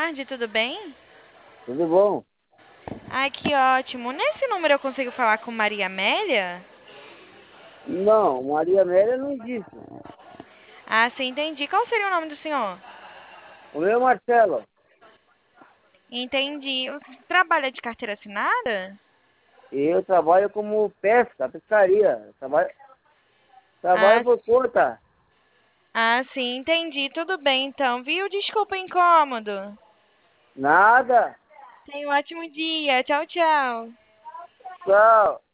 tarde, tudo bem? Tudo bom? Ai, que ótimo. Nesse número eu consigo falar com Maria Amélia? Não, Maria Amélia não existe. Ah, sim, entendi. Qual seria o nome do senhor? O meu é Marcelo. Entendi. Você trabalha de carteira assinada? Eu trabalho como pescaria. Trabalho Ah, por conta. sim, entendi. Tudo bem então, viu? Desculpa o incômodo. Nada. Tenha um ótimo dia. Tchau, tchau. Tchau.